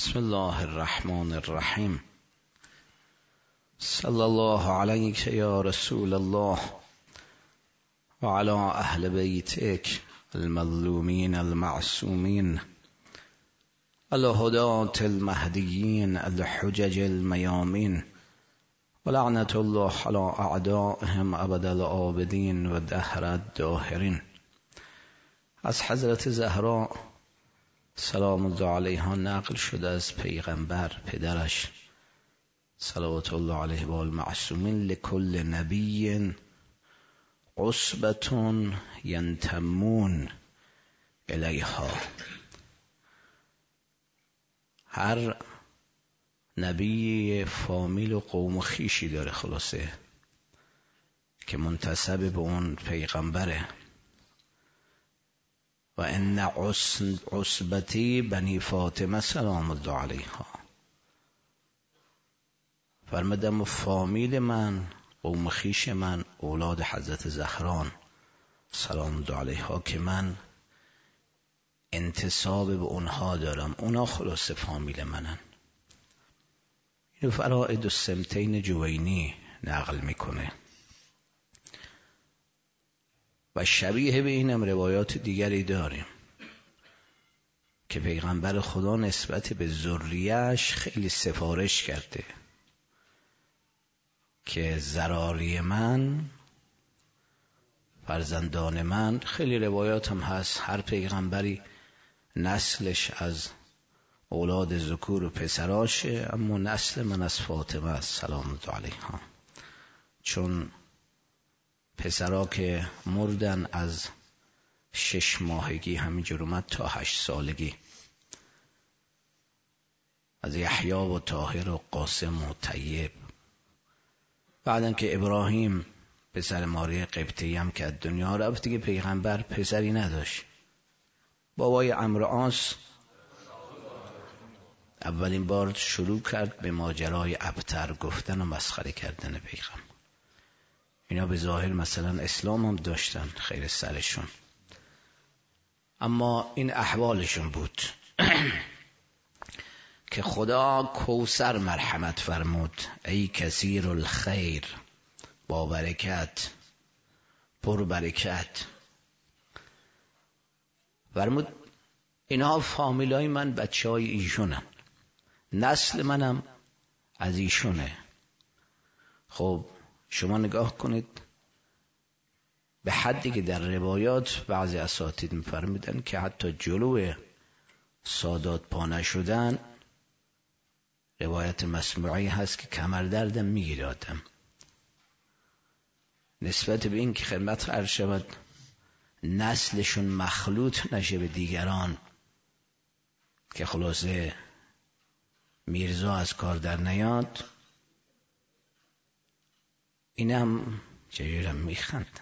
بسم الله الرحمن الرحیم. صلی الله علیک یا رسول الله و علی اهل بیتک المظلومین المعصومین الهداة المهدیین الحجج المیامین و لعنت الله علی اعدائهم ابد الآبدین و دهر الداهرین. از حضرت زهرا سلام الله علیها نقل شده از پیغمبر پدرش صلوات الله علیه و المعصومین: لکل نبی عصبة ینتمون الیها. هر نبی فامیل و قوم و خیشی داره خلاصه که منتسب به اون پیغمبره. و ان عصبتی بنی فاطمه سلام الله علیها. فرمودم فامیل من، قوم خویش من، اولاد حضرت زهران سلام الله علیها که من انتساب به اونها دارم، اونا خلاص فامیل منن. اینو فرائد السمتین جوینی نقل میکنه و شبیه به اینم روایات دیگری داریم که پیغمبر خدا نسبت به ذریه‌اش خیلی سفارش کرده که ذراری من، فرزندان من. خیلی روایات هم هست هر پیغمبری نسلش از اولاد ذکور و پسراشه، اما نسل من از فاطمه است سلام الله علیها، چون پسرا که مردن از 6 ماهگی همینجور اومد تا 8 سالگی، از یحیی و طاهر و قاسم و طیب. بعدن که ابراهیم پسر ماری قبطی هم که از دنیا رفت دیگه پیغمبر پسری نداشت. بابای عمرو عاص اولین بار شروع کرد به ماجرای ابتر گفتن و مسخره کردن پیغمبر. اینا به ظاهر مثلا اسلام هم داشتن خیر سرشون، اما این احوالشون بود که خدا کوثر مرحمت فرمود: ای کثیر الخیر، با برکت، پر برکت. فرمود اینها فامیلای من، بچه های ایشونن، نسل منم از ایشونه. خب شما نگاه کنید به حدی که در روایات بعضی اساتید می‌فرمودن که حتی جلو سادات پا نشدن، روایت مسموعی هست که کمردردم میگیره آدم، نسبت به این که خدمت عرض شود نسلشون مخلوط نشه به دیگران، که خلاصه میرزا از کار در نیاد. اینم چجورم میخندن.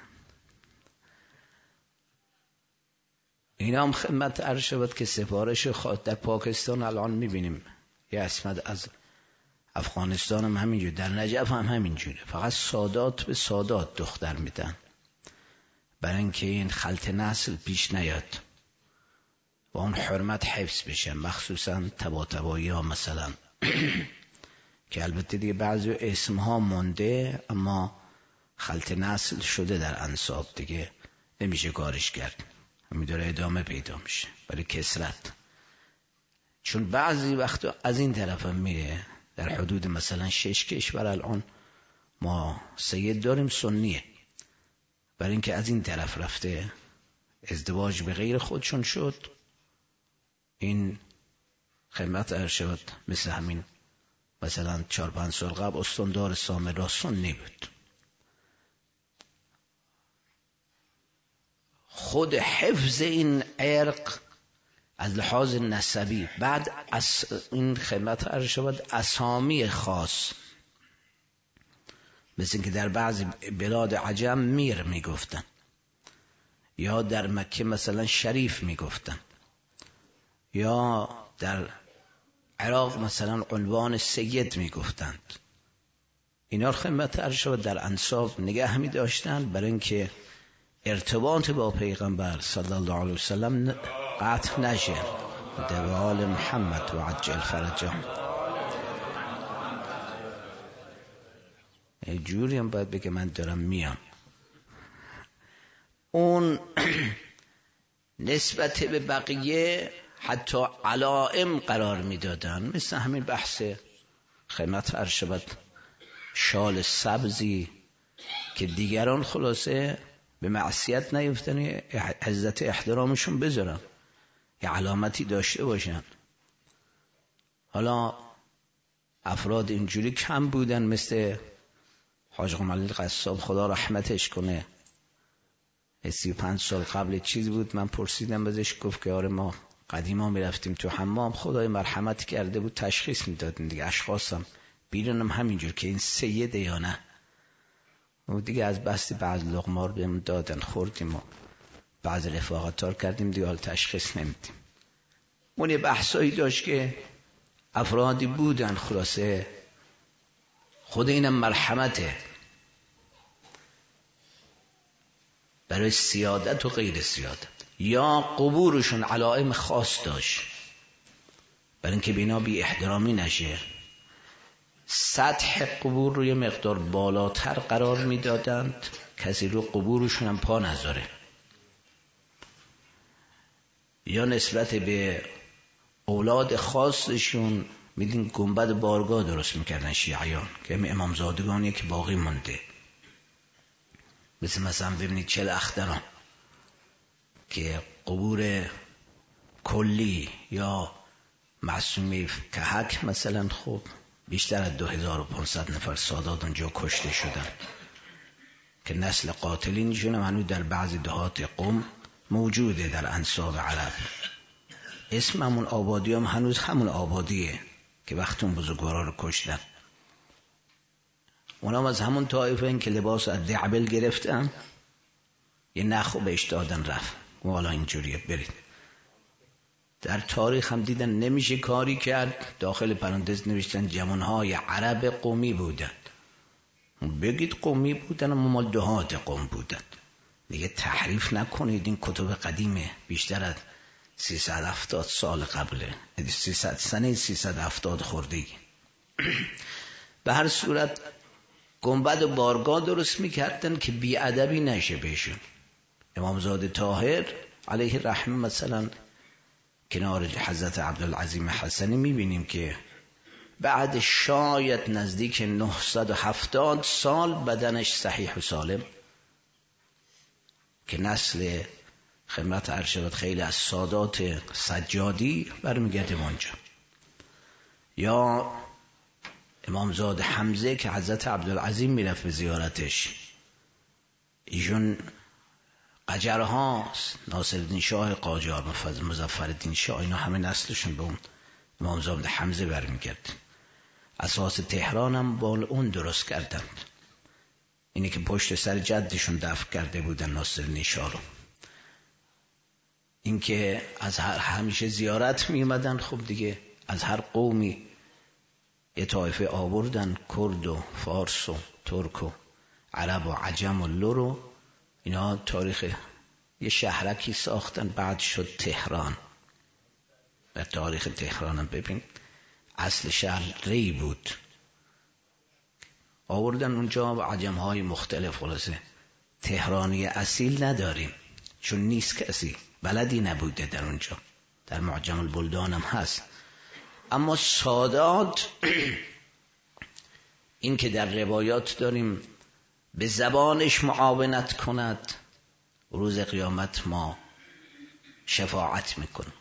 اینا هم خدمت عرض شود که سفارش خاص در پاکستان الان میبینیم، یه اسمت از افغانستان هم همینجور، در نجف هم همینجوره، فقط سادات به سادات دختر میدن برای اینکه این خلط نسل پیش نیاد و اون حرمت حفظ بشه، مخصوصا تبایی ها مثلا که البته دیگه بعضی اسمها مونده اما خلط نسل شده در انساب، دیگه نمیشه کارش کرد، همین داره ادامه پیدا میشه برای کسرت. چون بعضی وقت از این طرف هم میره، در حدود مثلا 6 کشور الان ما سید داریم سنیه، برای اینکه از این طرف رفته ازدواج به غیر خودشون شد. این خدمت عرض شد مثل همین مثلا 4-5 سال قبل استاندار سامرا سنی بود. خود حفظ این عرق از لحاظ نسبی، بعد از این خدمت عرض شد اسامی خاص، مثل اینکه در بعضی بلاد عجم میر میگفتن، یا در مکه مثلا شریف میگفتن، یا در عراق مثلا عنوان سید میگفتند. اینا خدمت عرض شد در انساب نگه می داشتن برای اینکه ارتباط با پیغمبر صلی الله علیه وسلم قطع نشه. دوال محمد و عجل فرجهم. یه جوری هم باید بگه من دارم میام. اون نسبت به بقیه حتی علائم قرار میدادن، مثل همین بحث خدمت عرض شود شال سبزی که دیگران خلاصه به معصیت نیفتن، عزت احترامشون بذارن، یه علامتی داشته باشن. حالا افراد اینجوری کم بودن، مثل حاج قمرعلی قصاب خدا رحمتش کنه. 35 سال قبل چیز بود، من پرسیدم ازش، گفت که آره ما قدیما میرفتیم تو حمام، خدای مرحمت کرده بود تشخیص میدادن دیگه، اشخاصم بیرونم همینجور که این سیده یا نه. و دیگه از بستی بعض لقمار بهم دادن خوردیم و بعض رفاقتار کردیم دیگه، حال تشخیص نمیدیم. اون یه بحثایی داشت که افرادی بودن خلاصه خود اینم مرحمته برای سیادت و غیر سیادت، یا قبورشون علائم خاص داشت برای اینکه بینا بی احترامی نشه، سطح قبور رو یه مقدار بالاتر قرار میدادند، کسی رو قبورشون هم پا نذاره. یا نسبت به اولاد خاصشون میدین گنبد بارگاه درست میکردن شیعیان که امامزادگانی که باقی مونده، مثلا ببینید چل اختران که قبور کلی یا معصومی کهک مثلا، خب بیشتر از 2500 نفر سادات اونجا کشته شدن که نسل قاتلینشون هم هنوز در بعضی دهات قم موجوده در انساب عرب. اسم همون آبادی هم هنوز همون آبادیه که وقت اون بزرگوارا رو کشتن. اونم از همون طایفه این که لباس از دعبل گرفتن، یه نخو بهش دادن رفت و حالا اینجوریه برید. در تاریخ هم دیدن نمیشه کاری کرد، داخل پرانتز نوشتن جوانهای عرب قومی بودن. بگید قومی بودن اما مال دهات قوم بودن دیگه، تحریف نکنید، این کتب قدیمه، بیشتر از 370 سال قبله، 300 سنه 370 خوردگی. به هر صورت گنبد بارگاه درست میکردن که بیادبی نشه بهشون. امامزاده طاهر علیه رحمه مثلا کنار حضرت عبدالعظیم حسنی میبینیم که بعد شاید نزدیک 970 سال بدنش صحیح و سالم، که نسل خدمت ارشد خیلی از سادات سجادی برمیگرده اونجا. یا امامزاده حمزه که حضرت عبدالعظیم میرفت به زیارتش، ایشون قجرهاست، ناصرالدین شاه قاجار، مظفرالدین شاه، اینا همه نسلشون به اون امامزاده حمزه برمیگرد. اساس تهران هم با اون درست کردند، اینی که پشت سر جدشون دفن کرده بودن ناصرالدین شاه رو. این که از همیشه زیارت میمدن، خب دیگه از هر قومی یه طایفه آوردن، کرد و فارس و ترک و عرب و عجم و لر، اینا تاریخ یه شهرکی ساختن، بعد شد تهران. در تاریخ تهران هم ببین اصل شهر ری بود، آوردن اونجا و عجمهای مختلف. خلاصه تهرانی اصیل نداریم چون نیست کسی، بلدی نبوده در اونجا، در معجم البلدان هم هست. اما سادات این که در روایات داریم به زبانش معاونت کند، روز قیامت ما شفاعت میکنیم،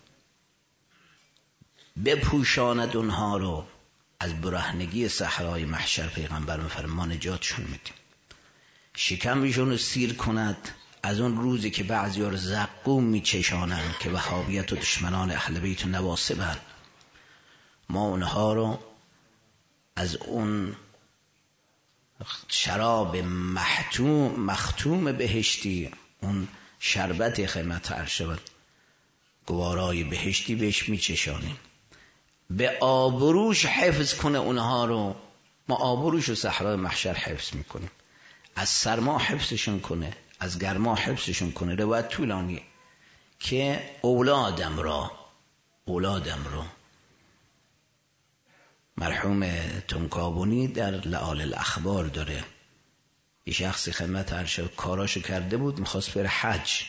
بپوشاند اونها رو از برهنگی صحرای محشر، پیغمبر میفرماید ما نجاتشون میدیم، شکمشون رو سیر کند از اون روزی که بعضی‌ها رو زقوم میچشانن که وهابیت و دشمنان اهل بیت و نواصبن، ما اونها رو از اون شراب مختوم بهشتی، اون شربت خدمت ارشد گوارای بهشتی بهش میچشانیم، به آبروش حفظ کنه اونها رو. ما آبروش رو صحرای محشر حفظ میکنیم، از سرما حفظشون کنه، از گرما حفظشون کنه. روایت طولانیه که اولادم را اولادم رو. مرحوم تنکابونی در لعال الاخبار داره، یه شخصی خدمت عرض کاراشو کرده بود، میخواست بره حج.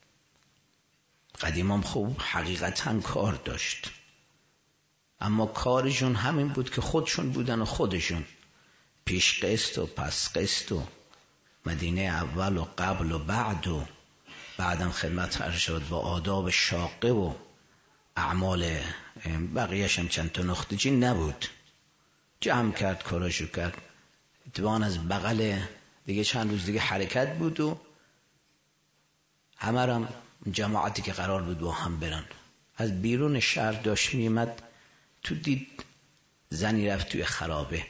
قدیمام خوب حقیقتا کار داشت، اما کارشون همین بود که خودشون بودن و خودشون پیش قسط و پس قسط و مدینه اول و قبل و بعد و بعدم خدمت عرض شد با آداب شاقه و اعمال بقیه‌اش هم چند تا نختجی نبود. جمع کرد کاراشو کرد. اتفاقاً از بغل دیگه چند روز دیگه حرکت بود و همه هم جماعتی که قرار بود با هم برن از بیرون شهر داشت میمد تو، دید زنی رفت توی خرابه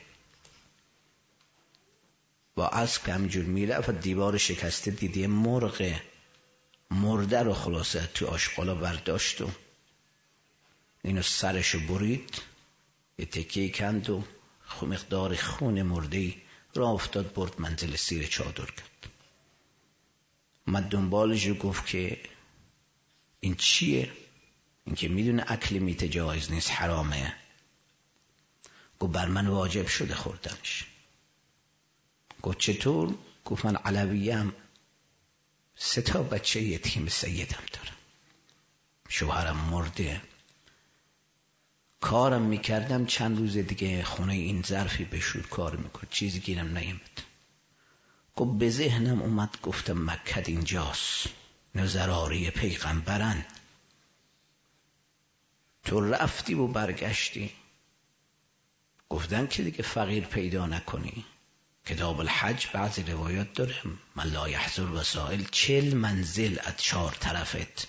با اسب که همینجور میرفت و دیوار شکسته دید یه مرغ مرده رو خلاصه توی آشغالا برداشت و اینو سرشو برید، یه تکیه کند و مقدار خون مرده‌ای را افتاد برد منزل سیر چادر کرد. اومد دنبالش رو گفت که این چیه؟ این که میدونه اکل میت جایز نیست، حرامه. گفت بر من واجب شده خوردنش. گفت چطور؟ گفت من علویم 3 بچه یتیم سیدم دارم، شوهرم مرده، کارم میکردم چند روز دیگه خونه این ظرفی بشور کار میکرد، چیزی گیرم نیامد. گفت به ذهنم اومد گفتم مکه اینجاست، نظراری پیغمبرن، تو رفتی و برگشتی. گفتن که دیگه فقیر پیدا نکنی. کتاب الحج بعضی روایات داره من لا یحضر وسائل 40 منزل از 4 طرفت.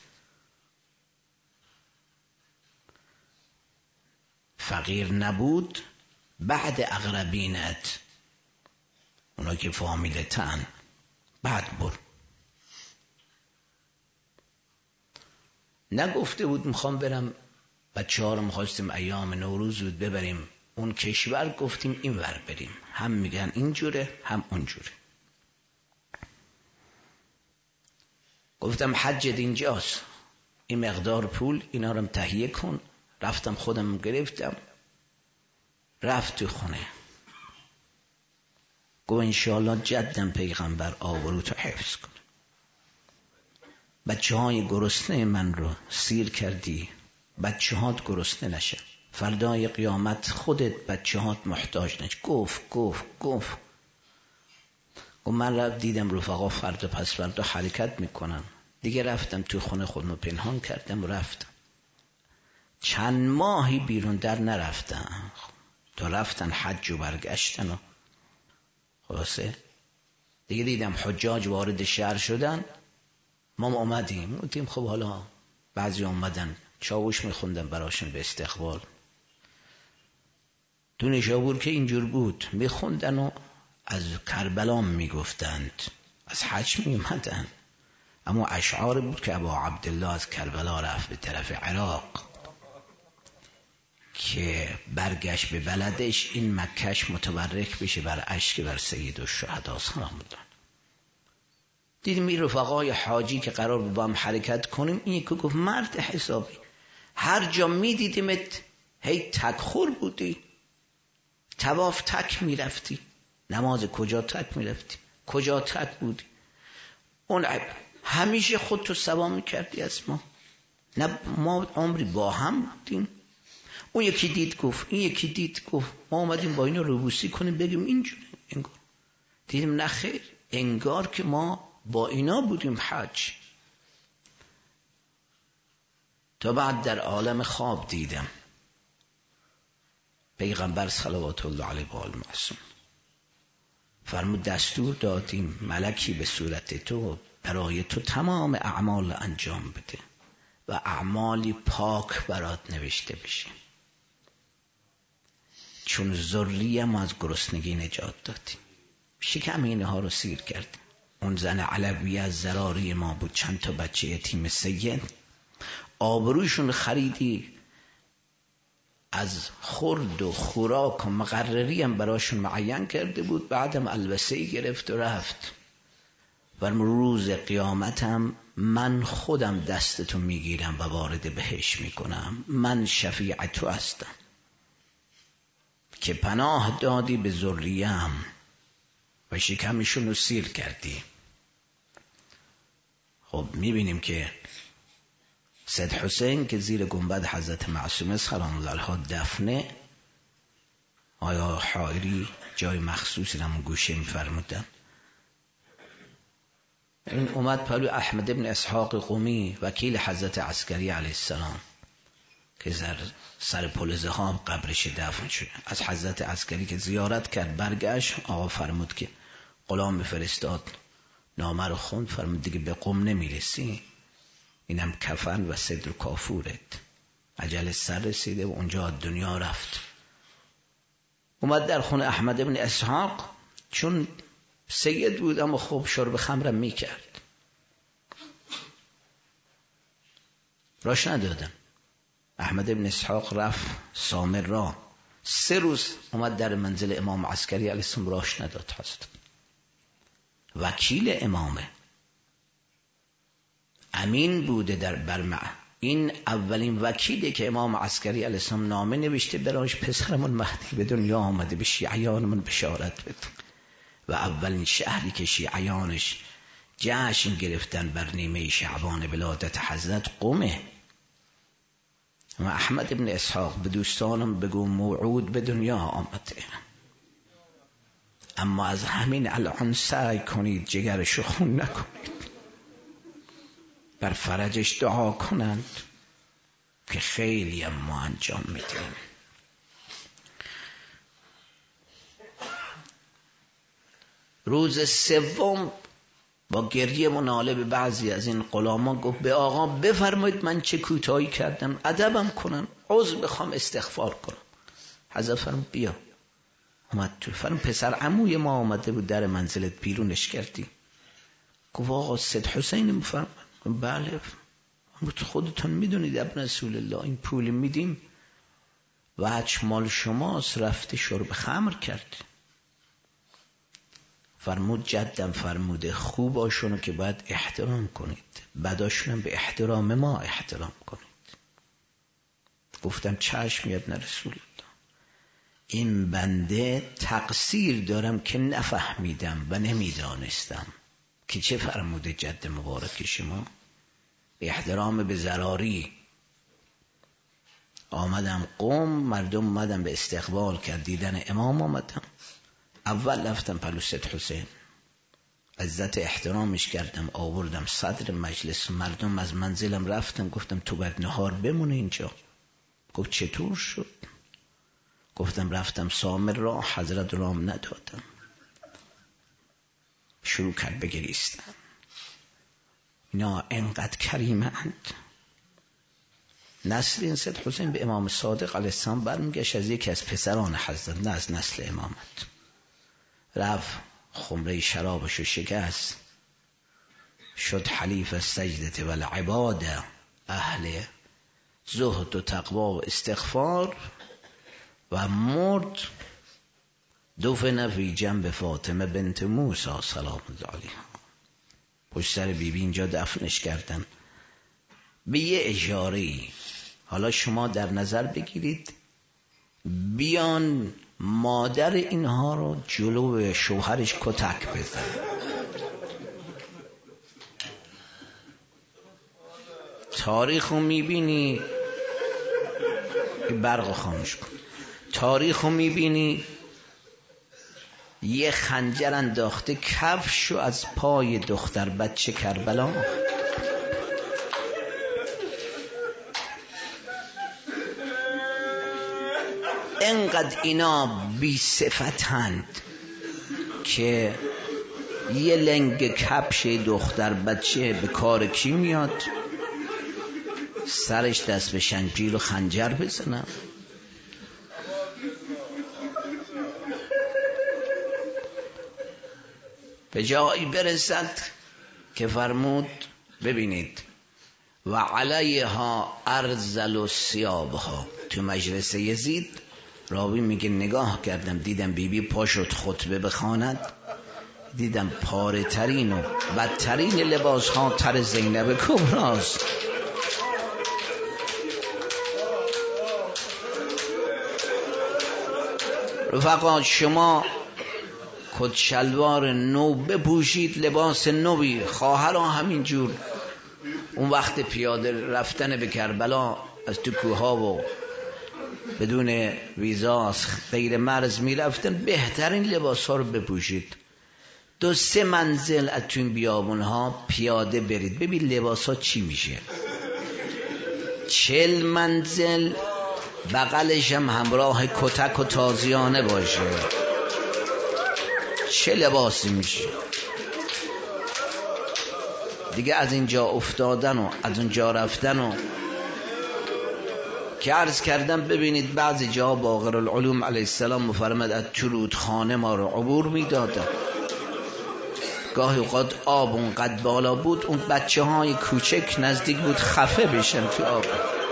فقیر نبود بعد اقربینت، اونا که فامیلتن، بعد بر. نگفته بود میخوام برم بچه ها رو میخواستیم ایام نوروز بود ببریم اون کشور، گفتیم این ور بریم، هم میگن اینجوره هم اونجوره. گفتم حجت اینجاست، این مقدار پول اینا رو تهیه کن. رفتم خودم گرفتم، رفت تو خونه. گفت انشاءالله جدم پیغمبر آبروتو حفظ کن، بچه های گرسنه من رو سیر کردی، بچه هات گرسنه نشن، فردای قیامت خودت بچه هات محتاج نش. گفت من رفت دیدم رفقا فردا پس فردا حرکت میکنم دیگه، رفتم تو خونه خودمو پنهان کردم و رفتم. چند ماهی بیرون در نرفتم تا رفتن حج و برگشتن و خلاصه دیگه دیدم حجاج وارد شهر شدن، ما اومدیم گفتیم خب حالا بعضی اومدن چاوش میخوندن براشون به استقبال. دو نشابور که اینجور بود میخوندن و از کربلا میگفتند، از حج میومدن، اما اشعار بود که ابا عبدالله از کربلا رفت به طرف عراق که برگشت به بلدش این مکهش متبرک بشه بر اشک بر سید الشهدا سلام الله. دیدیم این رفقای حاجی که قرار بود با هم حرکت کنیم، این که گفت مرد حسابی هر جا می دیدیمت هی تکخور بودی، طواف تک می رفتی، نماز کجا تک می رفتی، کجا تک بودی، اون همیشه خودتو سوا می کردی از ما، نه ما عمری با هم بودیم. اون یکی دید گفت، این یکی دید گفت، ما اومدیم با اینو روبوسی کنیم بگیم اینجوری، انگار دیدیم نه خیر، انگار که ما با اینا بودیم حج. تا بعد در عالم خواب دیدم پیغمبر صلوات الله علیه و آله معصوم فرمود دستور دادیم ملکی به صورت تو برای تو تمام اعمال انجام بده و اعمالی پاک برات نوشته بشه، چون ذریم از گرسنگی نجات دادیم، شکم اینها رو سیر کردیم. اون زن علوی از ضراری ما بود، چند تا بچه یتیم سید، آبروشون خریدی، از خورد و خوراک و مقرری هم براشون معین کرده بود، بعدم البسه‌ای گرفت و رفت. فرمود روز قیامتم من خودم دستتو میگیرم و وارد بهشت میکنم. من شفیع تو هستم که پناه دادی به ذریم و شکمشون رو سیر کردی. خب میبینیم که سید حسین که زیر گنبد حضرت معصومه سلام الله علیها دفنه، آیا حائری جای مخصوصی نمون گوشه میفرمودن. این اومد پلو احمد ابن اسحاق قمی وکیل حضرت عسکری علیه السلام که سر پل زحام قبرش دفن شد. از حضرت عسکری که زیارت کرد برگشت، آقا فرمود که غلام فرستاد نامه رو خوند، فرمود دیگه به قم نمیرسی، اینم کفن و صدر کافورت، اجل سر رسیده و اونجا دنیا رفت. اومد در خونه احمد ابن اسحاق، چون سید بود اما خوب شرب خمرم میکرد، راش ندادن. احمد ابن اسحاق رفت سامر را 3 روز اومد در منزل امام عسکری علیه السلام، راش نداد. هست وکیل امامه، امین بوده در برمع. این اولین وکیلی که امام عسکری علیه السلام نامه نوشته براش پسرمون مهدی به دنیا آمده، به شیعیانمون بشارت بده. و اولین شهری که شیعیانش جشن گرفتن بر نیمه شعبان ولادت حضرت قمه. و احمد ابن اسحاق به دوستانم بگو موعود به دنیا آمده، اما از همین الان سعی کنید جگرشو خون نکنید، بر فرجش دعا کنند که خیلی ما انجام میدیم. روز سوم با گریه و ناله به بعضی از این غلامان گفت به آقا بفرمایید من چه کوتاهی کردم، ادبم کنم، عذر بخوام، استغفار کنم. حضرت فرمود بیا. اومد تو، فرمود پسر عموی ما آمده بود در منزلت، بیرونش کردی. گفت آقا سید حسین میفرماد. بله. خودتون میدونید ابن رسول الله این پول میدیم وجه مال شماست، رفته شرب خمر کرد. فرمود جدم فرموده خوباشونو که باید احترام کنید، بداشونم به احترام ما احترام کنید. گفتم چشم ابن رسول الله، این بنده تقصیر دارم که نفهمیدم و نمیدانستم که چه فرموده جد مبارک شما. احترام به ضراری آمدم قم، مردم اومدم به استقبال کرد، دیدن امام آمدم. اول رفتم پلو سید حسین، عزت احترامش کردم، آوردم صدر مجلس، مردم از منزلم رفتم، گفتم تو باید نهار بمونه اینجا. گفت چطور شد؟ گفتم رفتم سامر را، حضرت رام ندادم. شروع کرد بگریستن. اینا انقدر کریمند. نسل این سید حسین به امام صادق علیه السلام برمیگشت از یکی از پسران حضرت، نه از نسل امامت. رفت خمره شرابشو شکست، شد حلیف السجدة والعباده، اهل زهد و تقوا و استغفار، و مرد. دفن فی جنب فاطمه بنت موسی سلام الله علیها، پشت سر بیبی اینجا دفنش کردن. به یه اشاره‌ای حالا شما در نظر بگیرید، بیان مادر اینها رو جلو شوهرش کتک بزن. تاریخ رو میبینی، برق خاموش کن، تاریخ رو میبینی یه خنجر انداخته کفشو از پای دختر بچه کربلا. انقدر اینا بی صفتند که یه لنگ کفش دختر بچه به کار کی میاد؟ سرش دست به شمشیر و خنجر بزنم. به جایی برسد که فرمود ببینید و علیها ارذل و ثیابها. تو مجلس یزید راوی میگه نگاه کردم دیدم بیبی پا شد خطبه بخواند، دیدم پاره ترین و بدترین لباس ها تر زینب کبراست. رفقا شما کت شلوار نو بپوشید، لباس نوی، خواهرها همینجور. اون وقت پیاده رفتن به کربلا از تو کوها و بدون ویزا غیر مرز میرفتن، بهترین لباس ها رو بپوشید. 2-3 منزل از تو این بیابون ها پیاده برید، ببین لباس ها چی میشه. 40 منزل بغلش هم همراه کتک و تازیانه باشه، چه لباسی میشه دیگه. از اینجا افتادن و از اونجا رفتن و که عرض کردم. ببینید بعضی جا باقر العلوم علیه السلام مفرمد از ترودخانه ما رو عبور میدادن. گاهی اوقات آب اونقدر بالا بود اون بچه های کوچک نزدیک بود خفه بشن تو آب.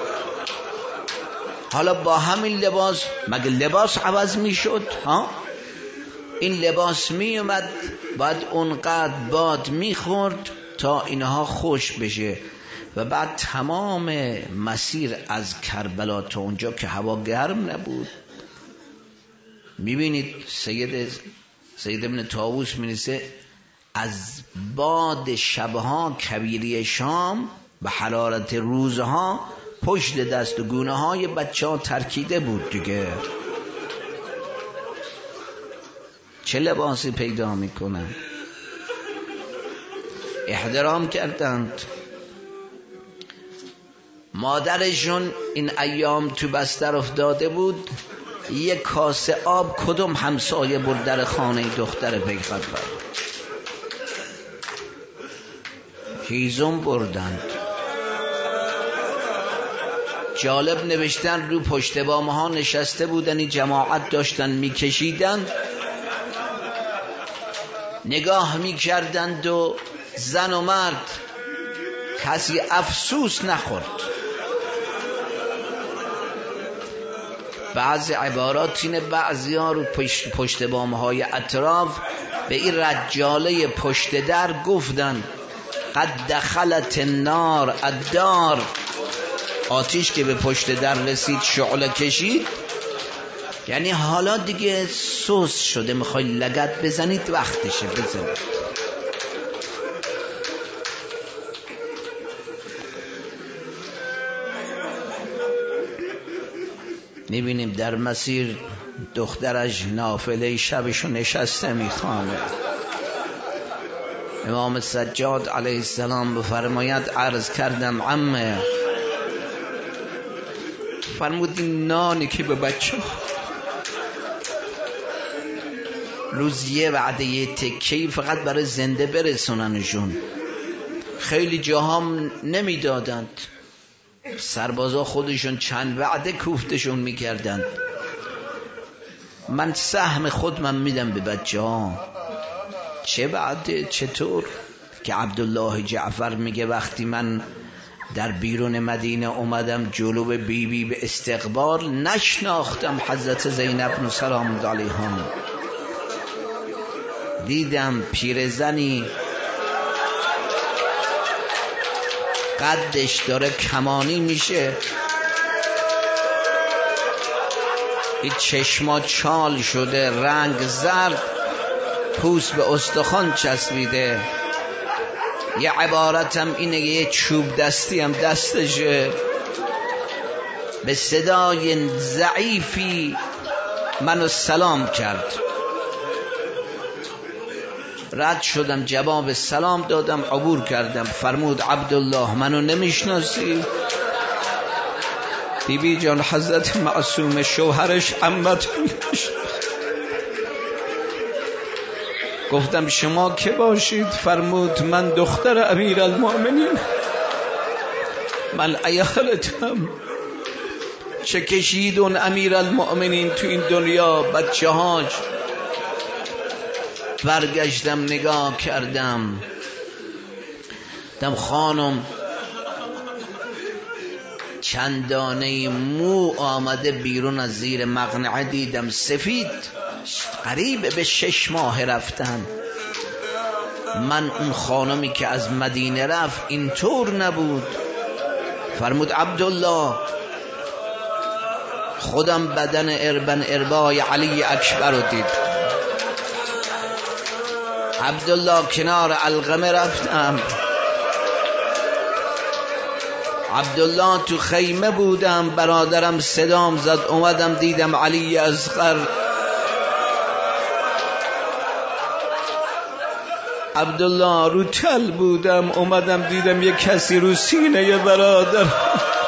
حالا با همین لباس مگه لباس عوض میشد ها؟ این لباس میومد بعد اونقدر باد میخورد تا اینها خوش بشه و بعد تمام مسیر از کربلا تا اونجا که هوا گرم نبود. میبینید سید ابن طاووس می‌نویسه از باد شبها کبیری شام و حرارت روزها پشت دست و گونه های بچه ها ترکیده بود دیگه. چه لباسی پیدا میکنن؟ احترام کردند. مادرشون این ایام تو بستر افتاده بود، یک کاسه آب کدوم همسایه برد در خانه دختر پیغمبر، هیزم بردند. جالب نوشتن رو پشت بام ها نشسته بودن، این جماعت داشتن میکشیدن، نگاه میکردند و زن و مرد کسی افسوس نخورد. بعضی عبارات اینه، بعضی ها رو پشت بام های اطراف به این رجاله پشت در گفتن قد دخلت النار الدار. آتیش که به پشت در رسید شعله کشید، یعنی حالا دیگه سوس شده، میخوای لگد بزنید وقتشه بزنید. میبینیم در مسیر دخترش نافله شبشو نشسته میخوانه. امام سجاد علیه السلام بفرماید عرض کردم عمه، فرمود این نانی که به بچه روز یه وعده یه تکی فقط برای زنده برسوننشون، خیلی جاها نمیدادند، سربازا خودشون چند وعده کوفتشون میکردند. من سهم خودم میدم به بچه ها. چه وعده؟ چطور؟ که عبدالله جعفر میگه وقتی من در بیرون مدینه اومدم جلو بیبی به استقبال، نشناختم حضرت زینب سلام الله علیها. دیدم پیرزنی قدش داره کمانی میشه، این چشما چال شده، رنگ زرد، پوست به استخوان چسبیده، یه عبارتم اینه یه چوب دستی هم دستشه. به صدای ضعیفی منو سلام کرد، رد شدم، جواب سلام دادم، عبور کردم. فرمود عبدالله منو نمیشناسی؟ بیبی جان حضرت معصوم شوهرش عمت میشه. گفتم شما که باشید؟ فرمود من دختر امیر المؤمنین. من ایخلتم چه کشید اون امیر المؤمنین تو این دنیا، بچه هاش. برگشتم نگاه کردم، دم خانم چندانه مو آمده بیرون از زیر مقنعه، دیدم سفید، قریب به 6 ماه رفتن. من اون خانمی که از مدینه رفت اینطور نبود. فرمود عبدالله خودم بدن اربن اربای علی اکبر رو دید. عبدالله کنار علقمه رفتم، عبدالله تو خیمه بودم، برادرم صدام زد، اومدم دیدم علی اصغر. عبدالله رو تل بودم، اومدم دیدم یک کسی رو سینه برادر.